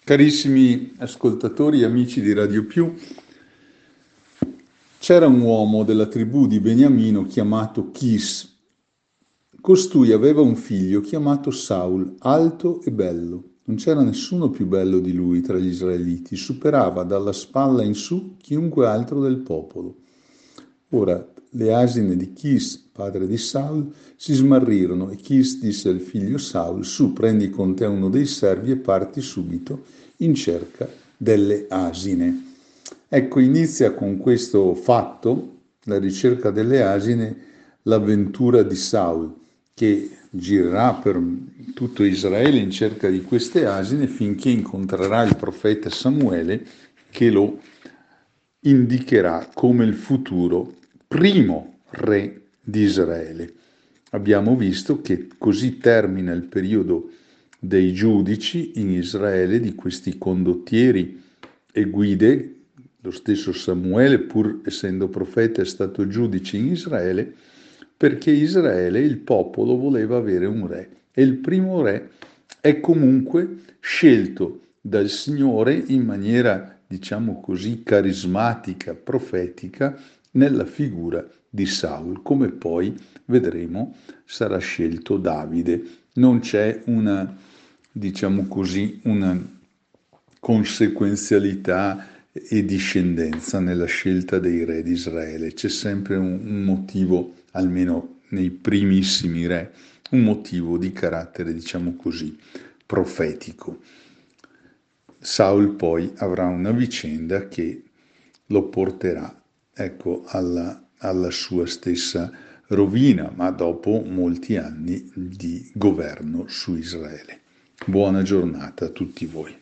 Carissimi ascoltatori e amici di Radio Più, c'era un uomo della tribù di Beniamino chiamato Chis. Costui aveva un figlio chiamato Saul, alto e bello. Non c'era nessuno più bello di lui tra gli israeliti, superava dalla spalla in su chiunque altro del popolo. Ora le asine di Chis, padre di Saul, si smarrirono e Chis disse al figlio Saul: Su, prendi con te uno dei servi e parti subito in cerca delle asine. Ecco, inizia con questo fatto, la ricerca delle asine, l'avventura di Saul, che girerà per tutto Israele in cerca di queste asine finché incontrerà il profeta Samuele che lo indicherà come il futuro primo re di Israele. Abbiamo visto che così termina il periodo dei giudici in Israele, di questi condottieri e guide. Lo stesso Samuele, pur essendo profeta, è stato giudice in Israele, perché Israele, il popolo, voleva avere un re. E il primo re è comunque scelto dal Signore in maniera, diciamo così, carismatica, profetica, nella figura di Saul, come poi vedremo sarà scelto Davide. Non c'è una, diciamo così, una conseguenzialità e discendenza nella scelta dei re di Israele. C'è sempre un motivo, almeno nei primissimi re, un motivo di carattere, diciamo così, profetico. Saul poi avrà una vicenda che lo porterà, ecco, alla sua stessa rovina, ma dopo molti anni di governo su Israele. Buona giornata a tutti voi.